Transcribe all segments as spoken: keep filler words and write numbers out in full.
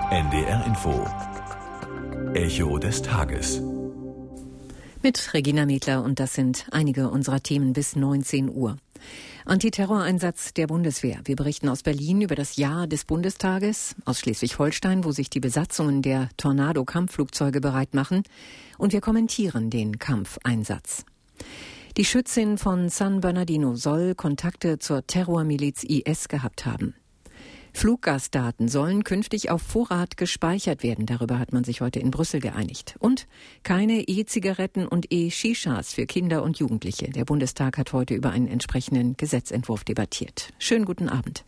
N D R Info. Echo des Tages. Mit Regina Mietler, und das sind einige unserer Themen bis neunzehn Uhr. Antiterroreinsatz der Bundeswehr. Wir berichten aus Berlin über das Jahr des Bundestages, aus Schleswig-Holstein, wo sich die Besatzungen der Tornado-Kampfflugzeuge bereit machen, und wir kommentieren den Kampfeinsatz. Die Schützin von San Bernardino soll Kontakte zur Terrormiliz I S gehabt haben. Fluggastdaten sollen künftig auf Vorrat gespeichert werden. Darüber hat man sich heute in Brüssel geeinigt. Und keine E-Zigaretten und E-Shishas für Kinder und Jugendliche. Der Bundestag hat heute über einen entsprechenden Gesetzentwurf debattiert. Schönen guten Abend.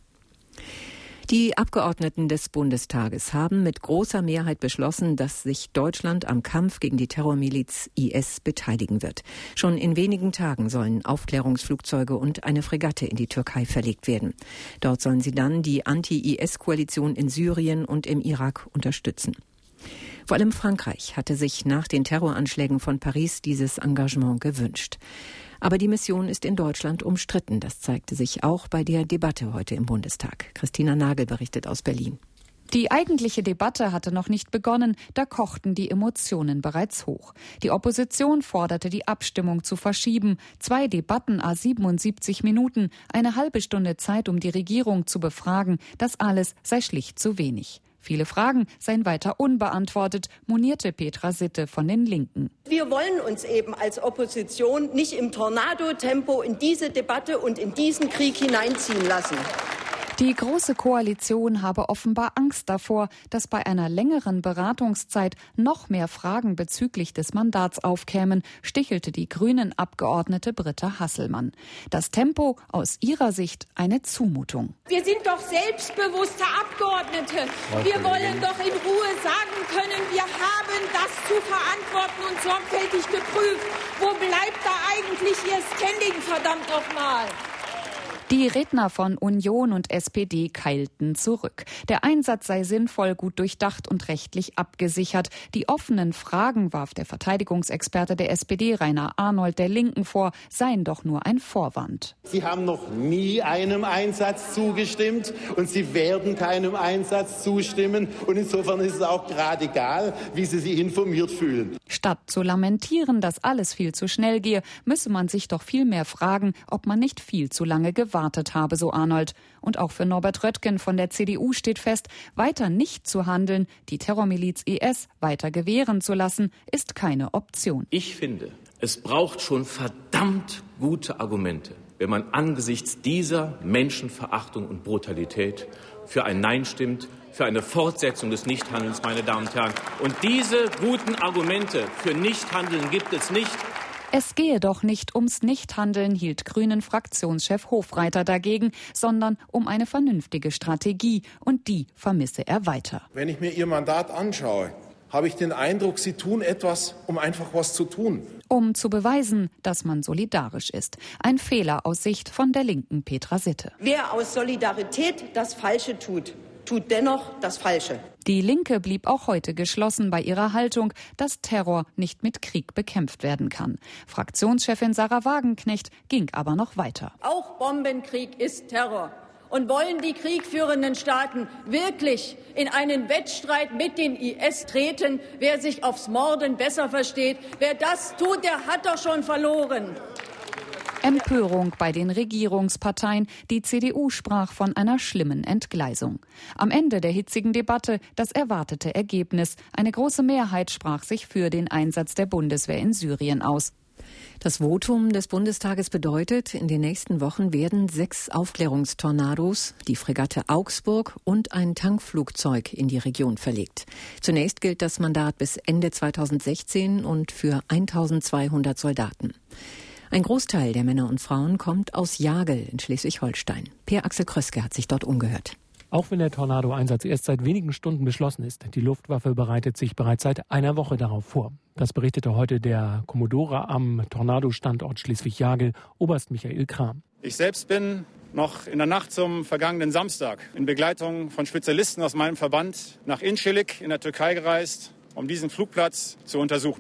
Die Abgeordneten des Bundestages haben mit großer Mehrheit beschlossen, dass sich Deutschland am Kampf gegen die Terrormiliz I S beteiligen wird. Schon in wenigen Tagen sollen Aufklärungsflugzeuge und eine Fregatte in die Türkei verlegt werden. Dort sollen sie dann die Anti-I S-Koalition in Syrien und im Irak unterstützen. Vor allem Frankreich hatte sich nach den Terroranschlägen von Paris dieses Engagement gewünscht. Aber die Mission ist in Deutschland umstritten. Das zeigte sich auch bei der Debatte heute im Bundestag. Christina Nagel berichtet aus Berlin. Die eigentliche Debatte hatte noch nicht begonnen, da kochten die Emotionen bereits hoch. Die Opposition forderte, die Abstimmung zu verschieben. Zwei Debatten à siebenundsiebzig Minuten, eine halbe Stunde Zeit, um die Regierung zu befragen. Das alles sei schlicht zu wenig. Viele Fragen seien weiter unbeantwortet, monierte Petra Sitte von den Linken. Wir wollen uns eben als Opposition nicht im Tornado-Tempo in diese Debatte und in diesen Krieg hineinziehen lassen. Die Große Koalition habe offenbar Angst davor, dass bei einer längeren Beratungszeit noch mehr Fragen bezüglich des Mandats aufkämen, stichelte die Grünen-Abgeordnete Britta Hasselmann. Das Tempo aus ihrer Sicht eine Zumutung. Wir sind doch selbstbewusste Abgeordnete. Wir wollen doch in Ruhe sagen können, wir haben das zu verantworten und sorgfältig geprüft. Wo bleibt da eigentlich Ihr Standing, verdammt nochmal? Die Redner von Union und S P D keilten zurück. Der Einsatz sei sinnvoll, gut durchdacht und rechtlich abgesichert. Die offenen Fragen, warf der Verteidigungsexperte der S P D Rainer Arnold der Linken vor, seien doch nur ein Vorwand. Sie haben noch nie einem Einsatz zugestimmt und Sie werden keinem Einsatz zustimmen. Und insofern ist es auch gerade egal, wie Sie sich informiert fühlen. Statt zu lamentieren, dass alles viel zu schnell gehe, müsse man sich doch viel mehr fragen, ob man nicht viel zu lange gewartet habe, so Arnold. Und auch für Norbert Röttgen von der C D U steht fest, weiter nicht zu handeln, die Terrormiliz I S weiter gewähren zu lassen, ist keine Option. Ich finde, es braucht schon verdammt gute Argumente, wenn man angesichts dieser Menschenverachtung und Brutalität für ein Nein stimmt, für eine Fortsetzung des Nichthandelns, meine Damen und Herren. Und diese guten Argumente für Nichthandeln gibt es nicht. Es gehe doch nicht ums Nichthandeln, hielt Grünen-Fraktionschef Hofreiter dagegen, sondern um eine vernünftige Strategie. Und die vermisse er weiter. Wenn ich mir Ihr Mandat anschaue, habe ich den Eindruck, Sie tun etwas, um einfach was zu tun. Um zu beweisen, dass man solidarisch ist. Ein Fehler aus Sicht von der Linken Petra Sitte. Wer aus Solidarität das Falsche tut, tut dennoch das Falsche. Die Linke blieb auch heute geschlossen bei ihrer Haltung, dass Terror nicht mit Krieg bekämpft werden kann. Fraktionschefin Sarah Wagenknecht ging aber noch weiter. Auch Bombenkrieg ist Terror. Und wollen die kriegführenden Staaten wirklich in einen Wettstreit mit dem I S treten, wer sich aufs Morden besser versteht? Wer das tut, der hat doch schon verloren. Empörung bei den Regierungsparteien. Die C D U sprach von einer schlimmen Entgleisung. Am Ende der hitzigen Debatte das erwartete Ergebnis. Eine große Mehrheit sprach sich für den Einsatz der Bundeswehr in Syrien aus. Das Votum des Bundestages bedeutet, in den nächsten Wochen werden sechs Aufklärungstornados, die Fregatte Augsburg und ein Tankflugzeug in die Region verlegt. Zunächst gilt das Mandat bis Ende zweitausendsechzehn und für eintausendzweihundert Soldaten. Ein Großteil der Männer und Frauen kommt aus Jagel in Schleswig-Holstein. Per Axel Kröske hat sich dort umgehört. Auch wenn der Tornado-Einsatz erst seit wenigen Stunden beschlossen ist, die Luftwaffe bereitet sich bereits seit einer Woche darauf vor. Das berichtete heute der Kommodore am Tornado-Standort Schleswig-Jagel, Oberst Michael Kram. Ich selbst bin noch in der Nacht zum vergangenen Samstag in Begleitung von Spezialisten aus meinem Verband nach Incirlik in der Türkei gereist, um diesen Flugplatz zu untersuchen.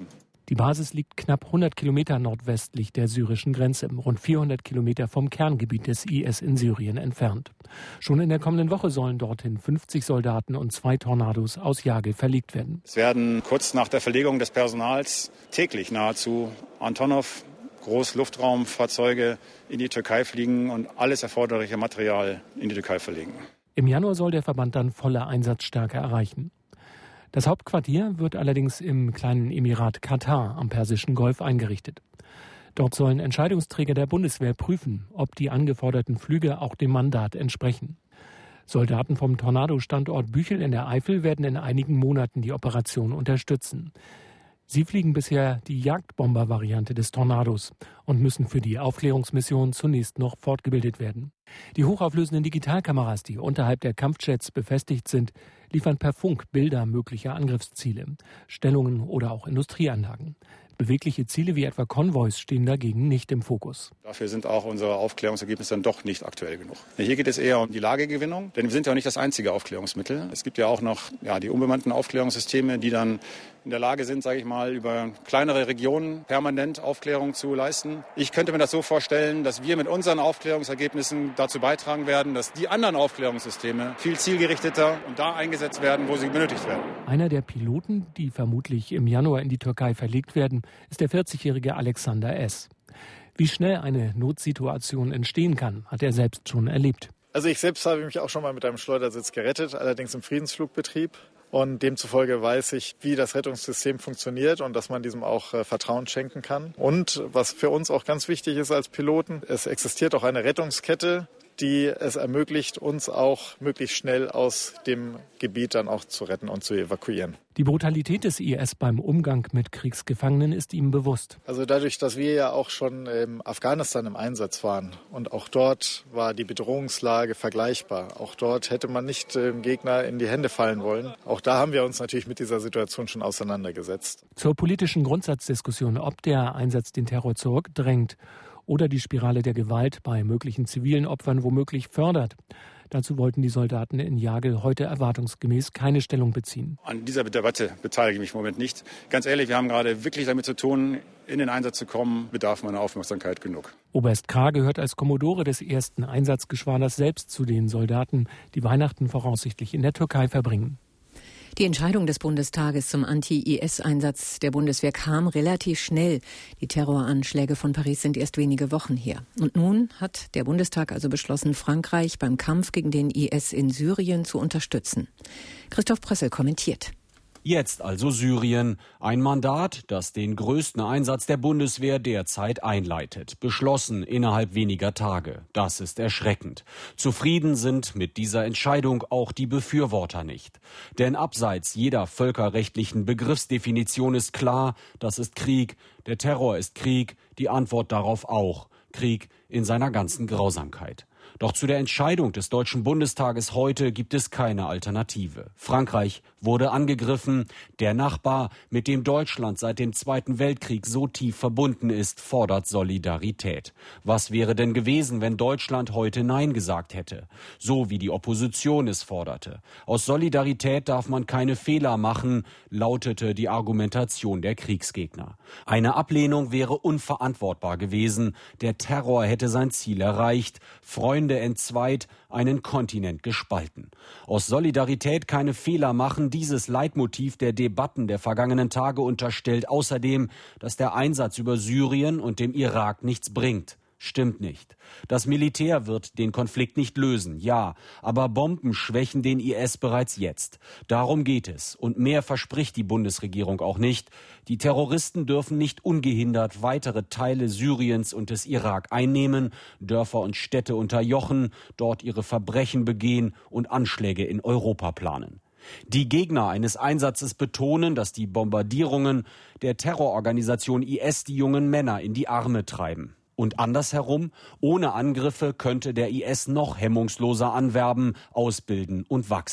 Die Basis liegt knapp hundert Kilometer nordwestlich der syrischen Grenze, rund vierhundert Kilometer vom Kerngebiet des I S in Syrien entfernt. Schon in der kommenden Woche sollen dorthin fünfzig Soldaten und zwei Tornados aus Jagel verlegt werden. Es werden kurz nach der Verlegung des Personals täglich nahezu Antonov Großluftraumfahrzeuge in die Türkei fliegen und alles erforderliche Material in die Türkei verlegen. Im Januar soll der Verband dann volle Einsatzstärke erreichen. Das Hauptquartier wird allerdings im kleinen Emirat Katar am Persischen Golf eingerichtet. Dort sollen Entscheidungsträger der Bundeswehr prüfen, ob die angeforderten Flüge auch dem Mandat entsprechen. Soldaten vom Tornado-Standort Büchel in der Eifel werden in einigen Monaten die Operation unterstützen. Sie fliegen bisher die Jagdbomber-Variante des Tornados und müssen für die Aufklärungsmission zunächst noch fortgebildet werden. Die hochauflösenden Digitalkameras, die unterhalb der Kampfjets befestigt sind, liefern per Funk Bilder möglicher Angriffsziele, Stellungen oder auch Industrieanlagen. Bewegliche Ziele wie etwa Konvois stehen dagegen nicht im Fokus. Dafür sind auch unsere Aufklärungsergebnisse dann doch nicht aktuell genug. Hier geht es eher um die Lagegewinnung, denn wir sind ja auch nicht das einzige Aufklärungsmittel. Es gibt ja auch noch ja, die unbemannten Aufklärungssysteme, die dann in der Lage sind, sage ich mal, über kleinere Regionen permanent Aufklärung zu leisten. Ich könnte mir das so vorstellen, dass wir mit unseren Aufklärungsergebnissen dazu beitragen werden, dass die anderen Aufklärungssysteme viel zielgerichteter und da eingesetzt werden, wo sie benötigt werden. Einer der Piloten, die vermutlich im Januar in die Türkei verlegt werden, ist der vierzigjährige Alexander S. Wie schnell eine Notsituation entstehen kann, hat er selbst schon erlebt. Also ich selbst habe mich auch schon mal mit einem Schleudersitz gerettet, allerdings im Friedensflugbetrieb. Und demzufolge weiß ich, wie das Rettungssystem funktioniert und dass man diesem auch äh, Vertrauen schenken kann. Und was für uns auch ganz wichtig ist als Piloten, es existiert auch eine Rettungskette, die es ermöglicht, uns auch möglichst schnell aus dem Gebiet dann auch zu retten und zu evakuieren. Die Brutalität des I S beim Umgang mit Kriegsgefangenen ist ihm bewusst. Also dadurch, dass wir ja auch schon in Afghanistan im Einsatz waren und auch dort war die Bedrohungslage vergleichbar. Auch dort hätte man nicht dem Gegner in die Hände fallen wollen. Auch da haben wir uns natürlich mit dieser Situation schon auseinandergesetzt. Zur politischen Grundsatzdiskussion, ob der Einsatz den Terror zurückdrängt oder die Spirale der Gewalt bei möglichen zivilen Opfern womöglich fördert. Dazu wollten die Soldaten in Jagel heute erwartungsgemäß keine Stellung beziehen. An dieser Debatte beteilige ich mich im Moment nicht. Ganz ehrlich, wir haben gerade wirklich damit zu tun, in den Einsatz zu kommen, bedarf meiner Aufmerksamkeit genug. Oberst Krah gehört als Kommodore des ersten Einsatzgeschwaders selbst zu den Soldaten, die Weihnachten voraussichtlich in der Türkei verbringen. Die Entscheidung des Bundestages zum Anti-I S-Einsatz der Bundeswehr kam relativ schnell. Die Terroranschläge von Paris sind erst wenige Wochen her. Und nun hat der Bundestag also beschlossen, Frankreich beim Kampf gegen den I S in Syrien zu unterstützen. Christoph Prössel kommentiert. Jetzt also Syrien. Ein Mandat, das den größten Einsatz der Bundeswehr derzeit einleitet. Beschlossen innerhalb weniger Tage. Das ist erschreckend. Zufrieden sind mit dieser Entscheidung auch die Befürworter nicht. Denn abseits jeder völkerrechtlichen Begriffsdefinition ist klar, das ist Krieg. Der Terror ist Krieg. Die Antwort darauf auch. Krieg in seiner ganzen Grausamkeit. Doch zu der Entscheidung des Deutschen Bundestages heute gibt es keine Alternative. Frankreich wurde angegriffen. Der Nachbar, mit dem Deutschland seit dem Zweiten Weltkrieg so tief verbunden ist, fordert Solidarität. Was wäre denn gewesen, wenn Deutschland heute Nein gesagt hätte? So wie die Opposition es forderte. Aus Solidarität darf man keine Fehler machen, lautete die Argumentation der Kriegsgegner. Eine Ablehnung wäre unverantwortbar gewesen. Der Terror hätte sein Ziel erreicht. Freunde entzweit, einen Kontinent gespalten. Aus Solidarität keine Fehler machen, dieses Leitmotiv der Debatten der vergangenen Tage unterstellt außerdem, dass der Einsatz über Syrien und dem Irak nichts bringt. Stimmt nicht. Das Militär wird den Konflikt nicht lösen, ja, aber Bomben schwächen den I S bereits jetzt. Darum geht es. Und mehr verspricht die Bundesregierung auch nicht. Die Terroristen dürfen nicht ungehindert weitere Teile Syriens und des Irak einnehmen, Dörfer und Städte unterjochen, dort ihre Verbrechen begehen und Anschläge in Europa planen. Die Gegner eines Einsatzes betonen, dass die Bombardierungen der Terrororganisation I S die jungen Männer in die Arme treiben. Und andersherum, ohne Angriffe könnte der I S noch hemmungsloser anwerben, ausbilden und wachsen.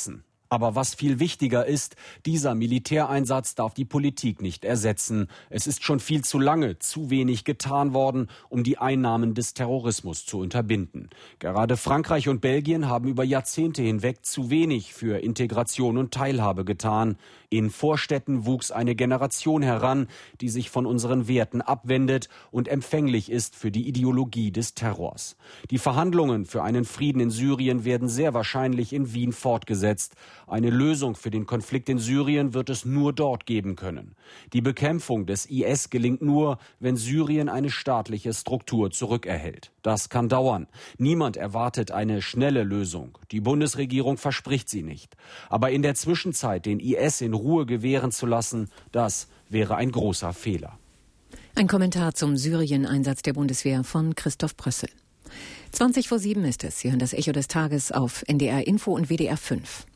Aber was viel wichtiger ist, dieser Militäreinsatz darf die Politik nicht ersetzen. Es ist schon viel zu lange zu wenig getan worden, um die Einnahmen des Terrorismus zu unterbinden. Gerade Frankreich und Belgien haben über Jahrzehnte hinweg zu wenig für Integration und Teilhabe getan. In Vorstädten wuchs eine Generation heran, die sich von unseren Werten abwendet und empfänglich ist für die Ideologie des Terrors. Die Verhandlungen für einen Frieden in Syrien werden sehr wahrscheinlich in Wien fortgesetzt. Eine Lösung für den Konflikt in Syrien wird es nur dort geben können. Die Bekämpfung des I S gelingt nur, wenn Syrien eine staatliche Struktur zurückerhält. Das kann dauern. Niemand erwartet eine schnelle Lösung. Die Bundesregierung verspricht sie nicht. Aber in der Zwischenzeit den I S in Ruhe gewähren zu lassen, das wäre ein großer Fehler. Ein Kommentar zum Syrien-Einsatz der Bundeswehr von Christoph Brössel. zwanzig vor sieben ist es. Sie hören das Echo des Tages auf N D R Info und W D R fünf.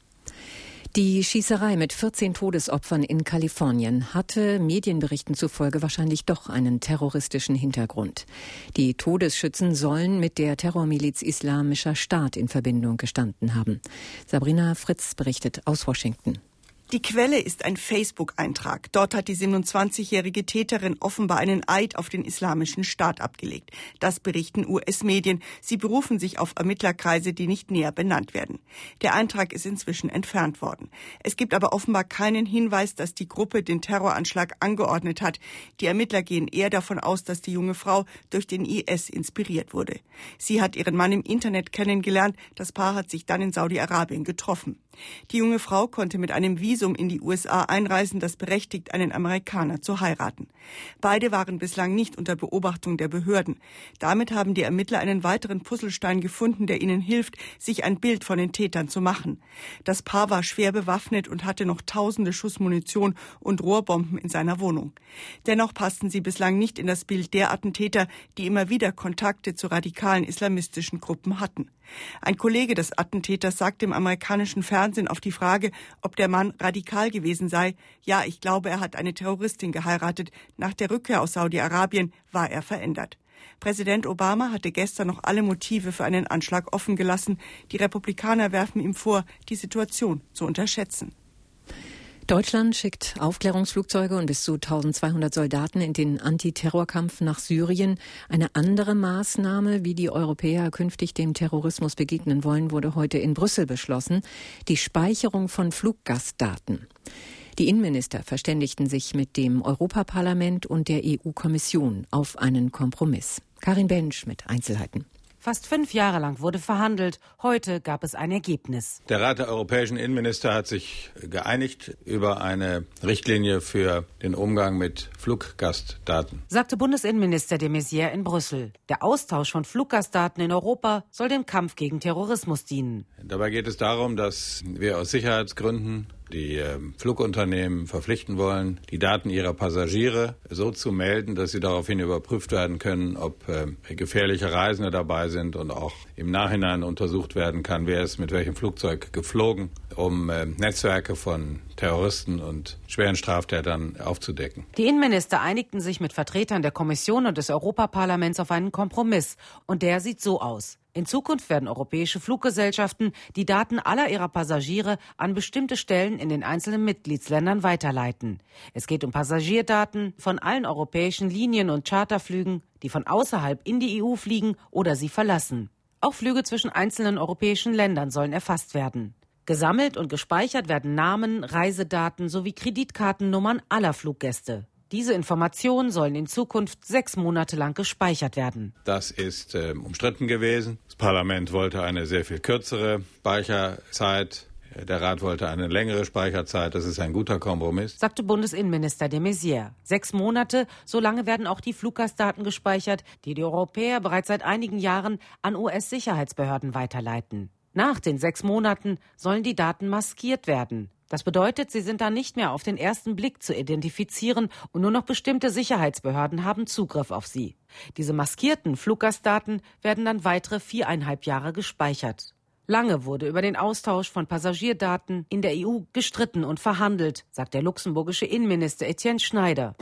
Die Schießerei mit vierzehn Todesopfern in Kalifornien hatte Medienberichten zufolge wahrscheinlich doch einen terroristischen Hintergrund. Die Todesschützen sollen mit der Terrormiliz Islamischer Staat in Verbindung gestanden haben. Sabrina Fritz berichtet aus Washington. Die Quelle ist ein Facebook-Eintrag. Dort hat die siebenundzwanzigjährige Täterin offenbar einen Eid auf den Islamischen Staat abgelegt. Das berichten U S-Medien. Sie berufen sich auf Ermittlerkreise, die nicht näher benannt werden. Der Eintrag ist inzwischen entfernt worden. Es gibt aber offenbar keinen Hinweis, dass die Gruppe den Terroranschlag angeordnet hat. Die Ermittler gehen eher davon aus, dass die junge Frau durch den I S inspiriert wurde. Sie hat ihren Mann im Internet kennengelernt. Das Paar hat sich dann in Saudi-Arabien getroffen. Die junge Frau konnte mit einem Visum in die U S A einreisen, das berechtigt, einen Amerikaner zu heiraten. Beide waren bislang nicht unter Beobachtung der Behörden. Damit haben die Ermittler einen weiteren Puzzlestein gefunden, der ihnen hilft, sich ein Bild von den Tätern zu machen. Das Paar war schwer bewaffnet und hatte noch tausende Schuss Munition und Rohrbomben in seiner Wohnung. Dennoch passten sie bislang nicht in das Bild der Attentäter, die immer wieder Kontakte zu radikalen islamistischen Gruppen hatten. Ein Kollege des Attentäters sagt im amerikanischen Fernsehen auf die Frage, ob der Mann radikal gewesen sei: Ja, ich glaube, er hat eine Terroristin geheiratet. Nach der Rückkehr aus Saudi-Arabien war er verändert. Präsident Obama hatte gestern noch alle Motive für einen Anschlag offen gelassen. Die Republikaner werfen ihm vor, die Situation zu unterschätzen. Deutschland schickt Aufklärungsflugzeuge und bis zu eintausendzweihundert Soldaten in den Antiterrorkampf nach Syrien. Eine andere Maßnahme, wie die Europäer künftig dem Terrorismus begegnen wollen, wurde heute in Brüssel beschlossen: die Speicherung von Fluggastdaten. Die Innenminister verständigten sich mit dem Europaparlament und der E U-Kommission auf einen Kompromiss. Karin Bensch mit Einzelheiten. Fast fünf Jahre lang wurde verhandelt. Heute gab es ein Ergebnis. Der Rat der europäischen Innenminister hat sich geeinigt über eine Richtlinie für den Umgang mit Fluggastdaten, sagte Bundesinnenminister de Maizière in Brüssel. Der Austausch von Fluggastdaten in Europa soll dem Kampf gegen Terrorismus dienen. Dabei geht es darum, dass wir aus Sicherheitsgründen die äh, Flugunternehmen verpflichten wollen, die Daten ihrer Passagiere so zu melden, dass sie daraufhin überprüft werden können, ob äh, gefährliche Reisende dabei sind und auch im Nachhinein untersucht werden kann, wer ist mit welchem Flugzeug geflogen, um äh, Netzwerke von Terroristen und schweren Straftätern aufzudecken. Die Innenminister einigten sich mit Vertretern der Kommission und des Europaparlaments auf einen Kompromiss. Und der sieht so aus. In Zukunft werden europäische Fluggesellschaften die Daten aller ihrer Passagiere an bestimmte Stellen in den einzelnen Mitgliedsländern weiterleiten. Es geht um Passagierdaten von allen europäischen Linien und Charterflügen, die von außerhalb in die E U fliegen oder sie verlassen. Auch Flüge zwischen einzelnen europäischen Ländern sollen erfasst werden. Gesammelt und gespeichert werden Namen, Reisedaten sowie Kreditkartennummern aller Fluggäste. Diese Informationen sollen in Zukunft sechs Monate lang gespeichert werden. Das ist äh, umstritten gewesen. Das Parlament wollte eine sehr viel kürzere Speicherzeit. Der Rat wollte eine längere Speicherzeit. Das ist ein guter Kompromiss, sagte Bundesinnenminister de Maizière. Sechs Monate, so lange werden auch die Fluggastdaten gespeichert, die die Europäer bereits seit einigen Jahren an U S-Sicherheitsbehörden weiterleiten. Nach den sechs Monaten sollen die Daten maskiert werden. Das bedeutet, sie sind dann nicht mehr auf den ersten Blick zu identifizieren und nur noch bestimmte Sicherheitsbehörden haben Zugriff auf sie. Diese maskierten Fluggastdaten werden dann weitere viereinhalb Jahre gespeichert. Lange wurde über den Austausch von Passagierdaten in der E U gestritten und verhandelt, sagt der luxemburgische Innenminister Etienne Schneider.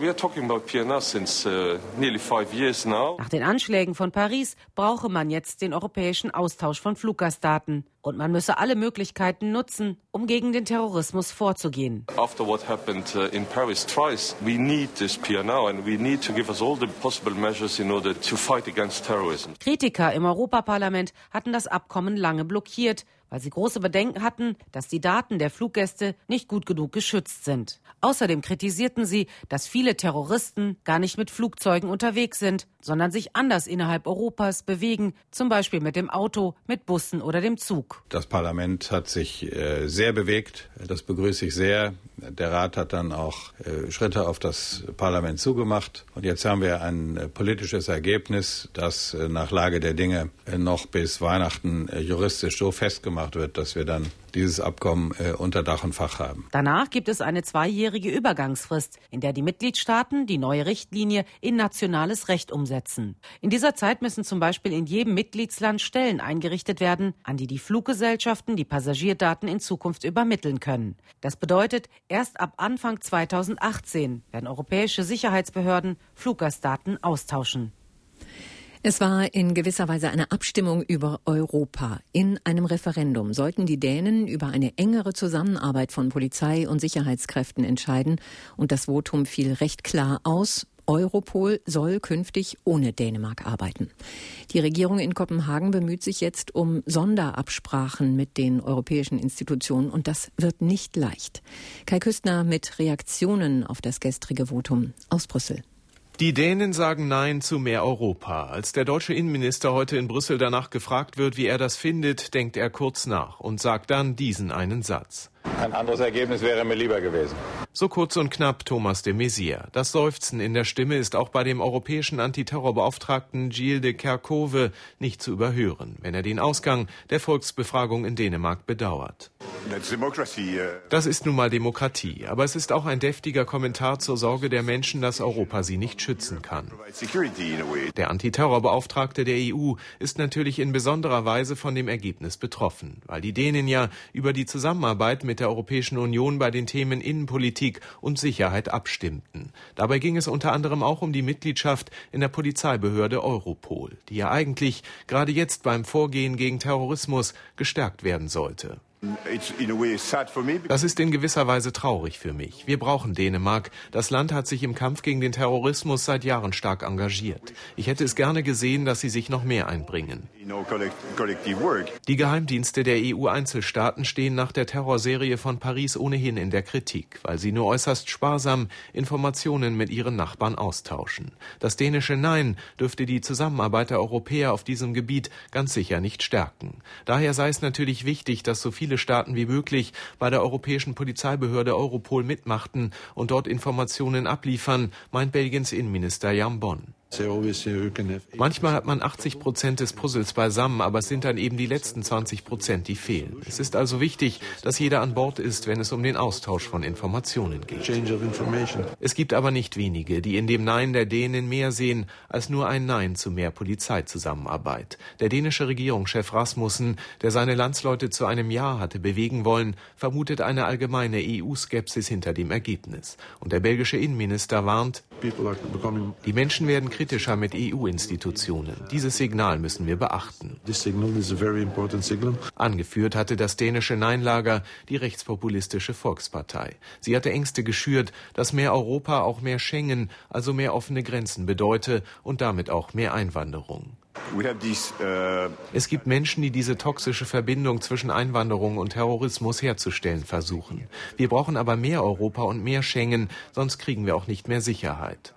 Nach den Anschlägen von Paris brauche man jetzt den europäischen Austausch von Fluggastdaten. Und man müsse alle Möglichkeiten nutzen, um gegen den Terrorismus vorzugehen. After what happened in Paris twice, we need this P N R and we need to give us all the possible measures in order to fight against terrorism. Kritiker im Europaparlament hatten das Abkommen lange blockiert, weil sie große Bedenken hatten, dass die Daten der Fluggäste nicht gut genug geschützt sind. Außerdem kritisierten sie, dass viele Terroristen gar nicht mit Flugzeugen unterwegs sind, sondern sich anders innerhalb Europas bewegen, zum Beispiel mit dem Auto, mit Bussen oder dem Zug. Das Parlament hat sich äh, sehr bewegt. Das begrüße ich sehr. Der Rat hat dann auch äh, Schritte auf das Parlament zugemacht. Und jetzt haben wir ein äh, politisches Ergebnis, das äh, nach Lage der Dinge äh, noch bis Weihnachten äh, juristisch so festgemacht wird, dass wir dann dieses Abkommen äh, unter Dach und Fach haben. Danach gibt es eine zweijährige Übergangsfrist, in der die Mitgliedstaaten die neue Richtlinie in nationales Recht umsetzen. In dieser Zeit müssen zum Beispiel in jedem Mitgliedsland Stellen eingerichtet werden, an die die Fluggesellschaften die Passagierdaten in Zukunft übermitteln können. Das bedeutet, erst ab Anfang zweitausendachtzehn werden europäische Sicherheitsbehörden Fluggastdaten austauschen. Es war in gewisser Weise eine Abstimmung über Europa. In einem Referendum sollten die Dänen über eine engere Zusammenarbeit von Polizei und Sicherheitskräften entscheiden. Und das Votum fiel recht klar aus. Europol soll künftig ohne Dänemark arbeiten. Die Regierung in Kopenhagen bemüht sich jetzt um Sonderabsprachen mit den europäischen Institutionen und das wird nicht leicht. Kai Küstner mit Reaktionen auf das gestrige Votum aus Brüssel. Die Dänen sagen Nein zu mehr Europa. Als der deutsche Innenminister heute in Brüssel danach gefragt wird, wie er das findet, denkt er kurz nach und sagt dann diesen einen Satz. Ein anderes Ergebnis wäre mir lieber gewesen. So kurz und knapp Thomas de Maizière. Das Seufzen in der Stimme ist auch bei dem europäischen Antiterrorbeauftragten Gilles de Kerchove nicht zu überhören, wenn er den Ausgang der Volksbefragung in Dänemark bedauert. Das ist nun mal Demokratie, aber es ist auch ein deftiger Kommentar zur Sorge der Menschen, dass Europa sie nicht schützen kann. Der Antiterrorbeauftragte der E U ist natürlich in besonderer Weise von dem Ergebnis betroffen, weil die Dänen ja über die Zusammenarbeit mit der Europäischen Union bei den Themen Innenpolitik und Sicherheit abstimmten. Dabei ging es unter anderem auch um die Mitgliedschaft in der Polizeibehörde Europol, die ja eigentlich gerade jetzt beim Vorgehen gegen Terrorismus gestärkt werden sollte. Das ist in gewisser Weise traurig für mich. Wir brauchen Dänemark. Das Land hat sich im Kampf gegen den Terrorismus seit Jahren stark engagiert. Ich hätte es gerne gesehen, dass sie sich noch mehr einbringen. Die Geheimdienste der E U-Einzelstaaten stehen nach der Terrorserie von Paris ohnehin in der Kritik, weil sie nur äußerst sparsam Informationen mit ihren Nachbarn austauschen. Das dänische Nein dürfte die Zusammenarbeit der Europäer auf diesem Gebiet ganz sicher nicht stärken. Daher sei es natürlich wichtig, dass so viele Staaten wie möglich bei der europäischen Polizeibehörde Europol mitmachten und dort Informationen abliefern, meint Belgiens Innenminister Jan Bon. Manchmal hat man achtzig Prozent des Puzzles beisammen, aber es sind dann eben die letzten zwanzig Prozent, die fehlen. Es ist also wichtig, dass jeder an Bord ist, wenn es um den Austausch von Informationen geht. Es gibt aber nicht wenige, die in dem Nein der Dänen mehr sehen als nur ein Nein zu mehr Polizeizusammenarbeit. Der dänische Regierungschef Rasmussen, der seine Landsleute zu einem Ja hatte bewegen wollen, vermutet eine allgemeine E U-Skepsis hinter dem Ergebnis. Und der belgische Innenminister warnt, die Menschen werden kritischer mit E U-Institutionen. Dieses Signal müssen wir beachten. Angeführt hatte das dänische Nein-Lager die rechtspopulistische Volkspartei. Sie hatte Ängste geschürt, dass mehr Europa auch mehr Schengen, also mehr offene Grenzen bedeute und damit auch mehr Einwanderung. Es gibt Menschen, die diese toxische Verbindung zwischen Einwanderung und Terrorismus herzustellen versuchen. Wir brauchen aber mehr Europa und mehr Schengen, sonst kriegen wir auch nicht mehr Sicherheit.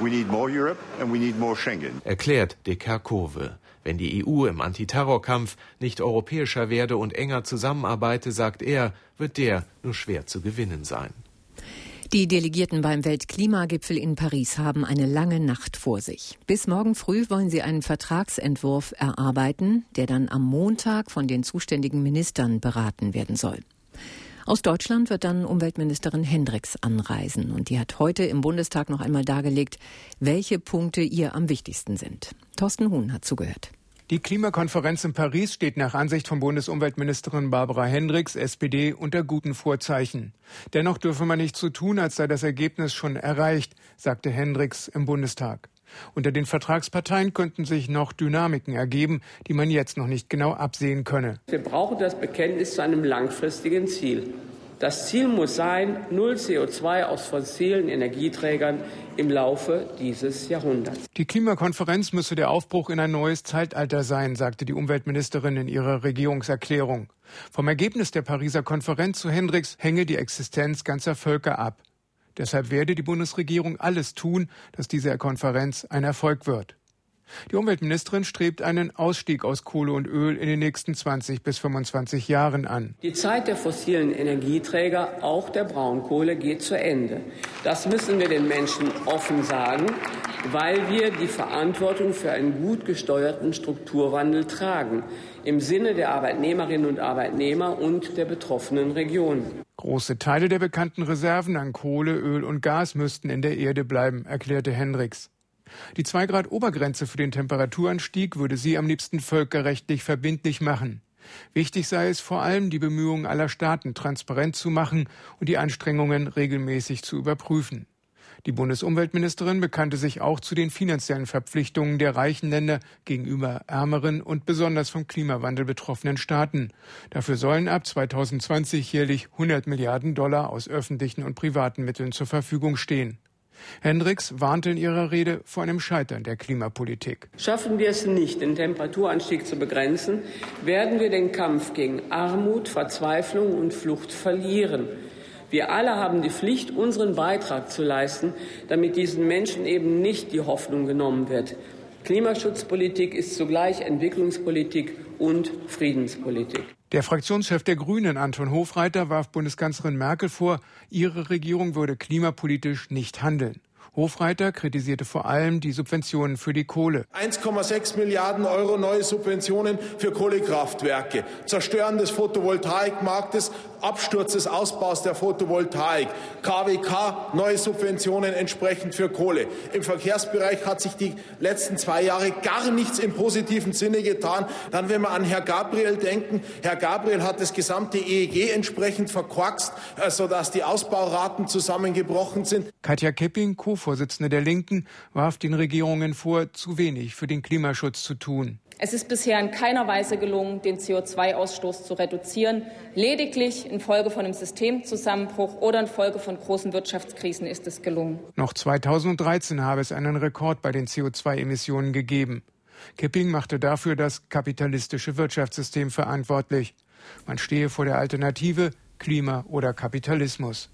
Erklärt de Kerchove. Wenn die E U im Antiterrorkampf nicht europäischer werde und enger zusammenarbeite, sagt er, wird der nur schwer zu gewinnen sein. Die Delegierten beim Weltklimagipfel in Paris haben eine lange Nacht vor sich. Bis morgen früh wollen sie einen Vertragsentwurf erarbeiten, der dann am Montag von den zuständigen Ministern beraten werden soll. Aus Deutschland wird dann Umweltministerin Hendricks anreisen und die hat heute im Bundestag noch einmal dargelegt, welche Punkte ihr am wichtigsten sind. Thorsten Huhn hat zugehört. Die Klimakonferenz in Paris steht nach Ansicht von Bundesumweltministerin Barbara Hendricks, S P D, unter guten Vorzeichen. Dennoch dürfe man nicht so tun, als sei das Ergebnis schon erreicht, sagte Hendricks im Bundestag. Unter den Vertragsparteien könnten sich noch Dynamiken ergeben, die man jetzt noch nicht genau absehen könne. Wir brauchen das Bekenntnis zu einem langfristigen Ziel. Das Ziel muss sein, null C O zwei aus fossilen Energieträgern im Laufe dieses Jahrhunderts. Die Klimakonferenz müsse der Aufbruch in ein neues Zeitalter sein, sagte die Umweltministerin in ihrer Regierungserklärung. Vom Ergebnis der Pariser Konferenz zu Hendricks hänge die Existenz ganzer Völker ab. Deshalb werde die Bundesregierung alles tun, dass diese Konferenz ein Erfolg wird. Die Umweltministerin strebt einen Ausstieg aus Kohle und Öl in den nächsten zwanzig bis fünfundzwanzig Jahren an. Die Zeit der fossilen Energieträger, auch der Braunkohle, geht zu Ende. Das müssen wir den Menschen offen sagen, weil wir die Verantwortung für einen gut gesteuerten Strukturwandel tragen, im Sinne der Arbeitnehmerinnen und Arbeitnehmer und der betroffenen Regionen. Große Teile der bekannten Reserven an Kohle, Öl und Gas müssten in der Erde bleiben, erklärte Hendricks. Die zwei Grad Obergrenze für den Temperaturanstieg würde sie am liebsten völkerrechtlich verbindlich machen. Wichtig sei es vor allem, die Bemühungen aller Staaten transparent zu machen und die Anstrengungen regelmäßig zu überprüfen. Die Bundesumweltministerin bekannte sich auch zu den finanziellen Verpflichtungen der reichen Länder gegenüber ärmeren und besonders vom Klimawandel betroffenen Staaten. Dafür sollen ab zweitausendzwanzig jährlich hundert Milliarden Dollar aus öffentlichen und privaten Mitteln zur Verfügung stehen. Hendricks warnte in ihrer Rede vor einem Scheitern der Klimapolitik. Schaffen wir es nicht, den Temperaturanstieg zu begrenzen, werden wir den Kampf gegen Armut, Verzweiflung und Flucht verlieren. Wir alle haben die Pflicht, unseren Beitrag zu leisten, damit diesen Menschen eben nicht die Hoffnung genommen wird. Klimaschutzpolitik ist zugleich Entwicklungspolitik und Friedenspolitik. Der Fraktionschef der Grünen, Anton Hofreiter, warf Bundeskanzlerin Merkel vor, ihre Regierung würde klimapolitisch nicht handeln. Hofreiter kritisierte vor allem die Subventionen für die Kohle. eins Komma sechs Milliarden Euro neue Subventionen für Kohlekraftwerke, Zerstören des Photovoltaikmarktes, Absturz des Ausbaus der Photovoltaik, K W K, neue Subventionen entsprechend für Kohle. Im Verkehrsbereich hat sich die letzten zwei Jahre gar nichts im positiven Sinne getan. Dann, wenn wir an Herr Gabriel denken, Herr Gabriel hat das gesamte E E G entsprechend verkorkst, sodass die Ausbauraten zusammengebrochen sind. Katja Kipping, Co-Vorsitzende der Linken, warf den Regierungen vor, zu wenig für den Klimaschutz zu tun. Es ist bisher in keiner Weise gelungen, den C O zwei Ausstoß zu reduzieren. Lediglich infolge von einem Systemzusammenbruch oder infolge von großen Wirtschaftskrisen ist es gelungen. Noch zweitausenddreizehn habe es einen Rekord bei den C O zwei Emissionen gegeben. Kipping machte dafür das kapitalistische Wirtschaftssystem verantwortlich. Man stehe vor der Alternative Klima oder Kapitalismus.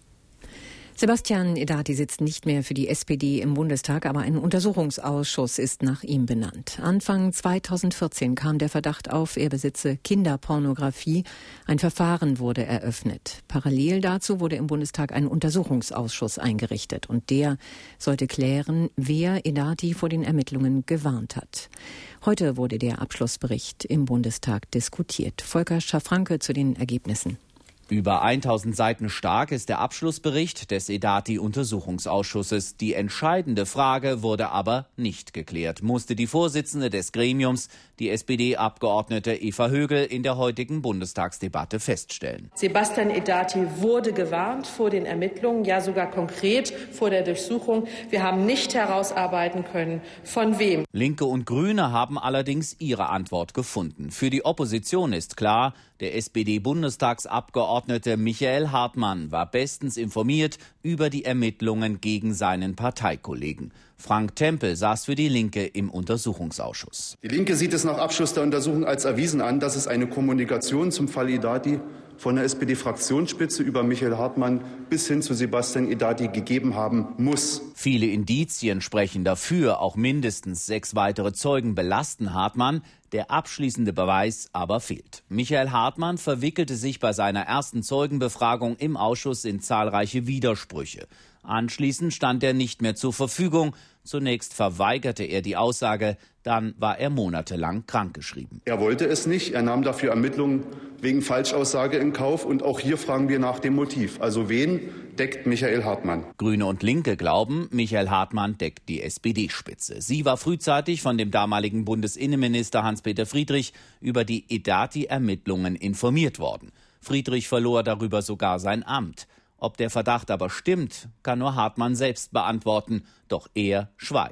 Sebastian Edati sitzt nicht mehr für die S P D im Bundestag, aber ein Untersuchungsausschuss ist nach ihm benannt. Anfang zweitausendvierzehn kam der Verdacht auf, er besitze Kinderpornografie. Ein Verfahren wurde eröffnet. Parallel dazu wurde im Bundestag ein Untersuchungsausschuss eingerichtet und der sollte klären, wer Edati vor den Ermittlungen gewarnt hat. Heute wurde der Abschlussbericht im Bundestag diskutiert. Volker Schafranke zu den Ergebnissen. Über tausend Seiten stark ist der Abschlussbericht des Edati-Untersuchungsausschusses. Die entscheidende Frage wurde aber nicht geklärt, musste die Vorsitzende des Gremiums, die S P D-Abgeordnete Eva Högel, in der heutigen Bundestagsdebatte feststellen. Sebastian Edati wurde gewarnt vor den Ermittlungen, ja sogar konkret vor der Durchsuchung. Wir haben nicht herausarbeiten können, von wem. Linke und Grüne haben allerdings ihre Antwort gefunden. Für die Opposition ist klar, der S P D-Bundestagsabgeordnete Michael Hartmann war bestens informiert über die Ermittlungen gegen seinen Parteikollegen. Frank Tempel saß für die Linke im Untersuchungsausschuss. Die Linke sieht es nach Abschluss der Untersuchung als erwiesen an, dass es eine Kommunikation zum Fall Edati von der S P D-Fraktionsspitze über Michael Hartmann bis hin zu Sebastian Edati gegeben haben muss. Viele Indizien sprechen dafür, auch mindestens sechs weitere Zeugen belasten Hartmann. Der abschließende Beweis aber fehlt. Michael Hartmann verwickelte sich bei seiner ersten Zeugenbefragung im Ausschuss in zahlreiche Widersprüche. Anschließend stand er nicht mehr zur Verfügung. Zunächst verweigerte er die Aussage, dann war er monatelang krankgeschrieben. Er wollte es nicht, er nahm dafür Ermittlungen wegen Falschaussage in Kauf und auch hier fragen wir nach dem Motiv. Also wen deckt Michael Hartmann? Grüne und Linke glauben, Michael Hartmann deckt die S P D-Spitze. Sie war frühzeitig von dem damaligen Bundesinnenminister Hans-Peter Friedrich über die Edati-Ermittlungen informiert worden. Friedrich verlor darüber sogar sein Amt. Ob der Verdacht aber stimmt, kann nur Hartmann selbst beantworten, doch er schweigt.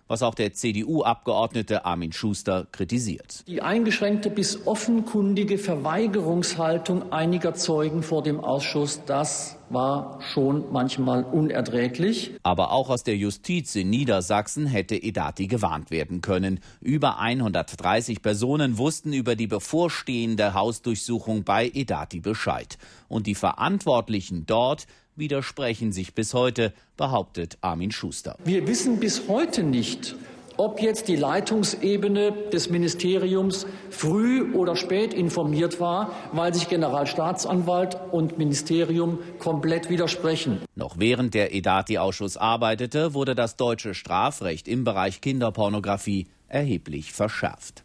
was auch der C D U-Abgeordnete Armin Schuster kritisiert. Die eingeschränkte bis offenkundige Verweigerungshaltung einiger Zeugen vor dem Ausschuss, das war schon manchmal unerträglich. Aber auch aus der Justiz in Niedersachsen hätte Edati gewarnt werden können. Über hundertdreißig Personen wussten über die bevorstehende Hausdurchsuchung bei Edati Bescheid. Und die Verantwortlichen dort widersprechen sich bis heute, behauptet Armin Schuster. Wir wissen bis heute nicht, ob jetzt die Leitungsebene des Ministeriums früh oder spät informiert war, weil sich Generalstaatsanwalt und Ministerium komplett widersprechen. Noch während der Edati-Ausschuss arbeitete, wurde das deutsche Strafrecht im Bereich Kinderpornografie erheblich verschärft.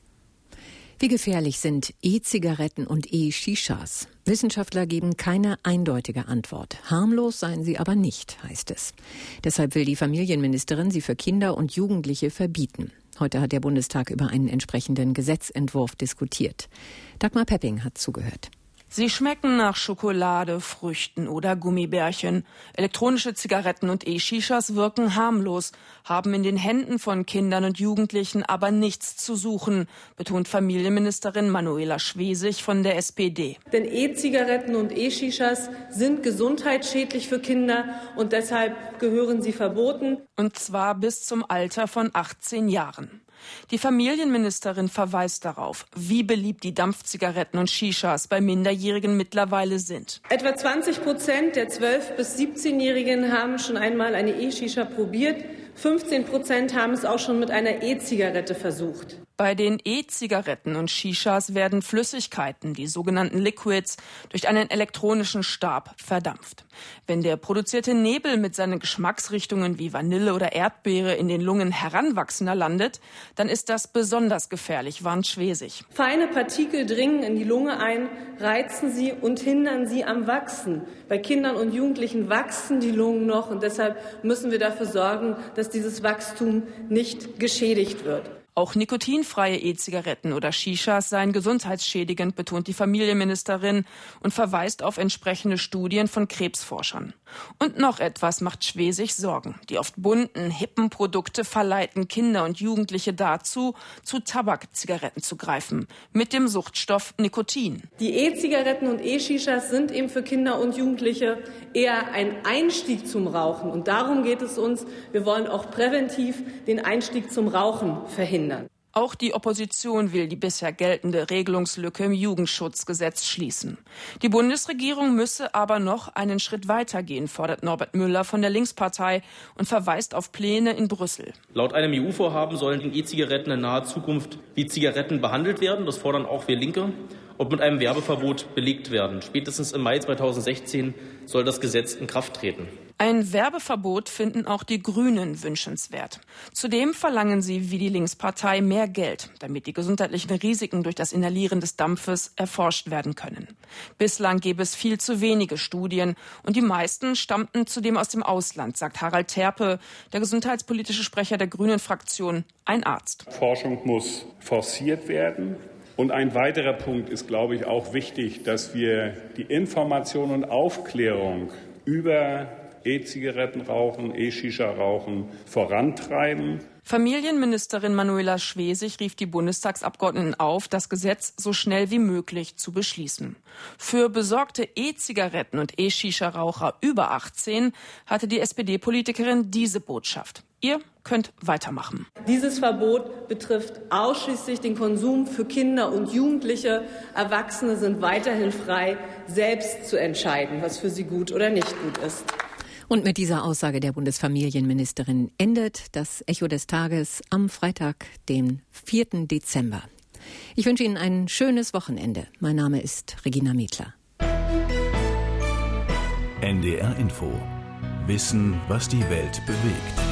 Wie gefährlich sind E-Zigaretten und E-Shishas? Wissenschaftler geben keine eindeutige Antwort. Harmlos seien sie aber nicht, heißt es. Deshalb will die Familienministerin sie für Kinder und Jugendliche verbieten. Heute hat der Bundestag über einen entsprechenden Gesetzentwurf diskutiert. Dagmar Pepping hat zugehört. Sie schmecken nach Schokolade, Früchten oder Gummibärchen. Elektronische Zigaretten und E-Shishas wirken harmlos, haben in den Händen von Kindern und Jugendlichen aber nichts zu suchen, betont Familienministerin Manuela Schwesig von der S P D. Denn E-Zigaretten und E-Shishas sind gesundheitsschädlich für Kinder und deshalb gehören sie verboten. Und zwar bis zum Alter von achtzehn Jahren. Die Familienministerin verweist darauf, wie beliebt die Dampfzigaretten und Shishas bei Minderjährigen mittlerweile sind. Etwa zwanzig Prozent der zwölf- bis siebzehnjährigen haben schon einmal eine E-Shisha probiert. fünfzehn Prozent haben es auch schon mit einer E-Zigarette versucht. Bei den E-Zigaretten und Shishas werden Flüssigkeiten, die sogenannten Liquids, durch einen elektronischen Stab verdampft. Wenn der produzierte Nebel mit seinen Geschmacksrichtungen wie Vanille oder Erdbeere in den Lungen Heranwachsender landet, dann ist das besonders gefährlich, warnt Schwesig. Feine Partikel dringen in die Lunge ein, reizen sie und hindern sie am Wachsen. Bei Kindern und Jugendlichen wachsen die Lungen noch und deshalb müssen wir dafür sorgen, dass dieses Wachstum nicht geschädigt wird. Auch nikotinfreie E-Zigaretten oder Shishas seien gesundheitsschädigend, betont die Familienministerin und verweist auf entsprechende Studien von Krebsforschern. Und noch etwas macht Schwesig Sorgen. Die oft bunten, hippen Produkte verleiten Kinder und Jugendliche dazu, zu Tabakzigaretten zu greifen, mit dem Suchtstoff Nikotin. Die E-Zigaretten und E-Shishas sind eben für Kinder und Jugendliche eher ein Einstieg zum Rauchen. Und darum geht es uns. Wir wollen auch präventiv den Einstieg zum Rauchen verhindern. Auch die Opposition will die bisher geltende Regelungslücke im Jugendschutzgesetz schließen. Die Bundesregierung müsse aber noch einen Schritt weitergehen, fordert Norbert Müller von der Linkspartei und verweist auf Pläne in Brüssel. Laut einem E U-Vorhaben sollen E-Zigaretten in naher Zukunft wie Zigaretten behandelt werden. Das fordern auch wir Linke. Und mit einem Werbeverbot belegt werden. Spätestens im Mai zweitausendsechzehn soll das Gesetz in Kraft treten. Ein Werbeverbot finden auch die Grünen wünschenswert. Zudem verlangen sie, wie die Linkspartei, mehr Geld, damit die gesundheitlichen Risiken durch das Inhalieren des Dampfes erforscht werden können. Bislang gäbe es viel zu wenige Studien und die meisten stammten zudem aus dem Ausland, sagt Harald Terpe, der gesundheitspolitische Sprecher der Grünen-Fraktion, ein Arzt. Forschung muss forciert werden. Und ein weiterer Punkt ist, glaube ich, auch wichtig, dass wir die Information und Aufklärung über E-Zigarettenrauchen, E-Shisha-Rauchen vorantreiben. Familienministerin Manuela Schwesig rief die Bundestagsabgeordneten auf, das Gesetz so schnell wie möglich zu beschließen. Für besorgte E-Zigaretten- und E-Shisha-Raucher über achtzehn hatte die S P D-Politikerin diese Botschaft. Ihr könnt weitermachen. Dieses Verbot betrifft ausschließlich den Konsum für Kinder und Jugendliche. Erwachsene sind weiterhin frei, selbst zu entscheiden, was für sie gut oder nicht gut ist. Und mit dieser Aussage der Bundesfamilienministerin endet das Echo des Tages am Freitag, den vierten Dezember. Ich wünsche Ihnen ein schönes Wochenende. Mein Name ist Regina Mietler. N D R Info. Wissen, was die Welt bewegt.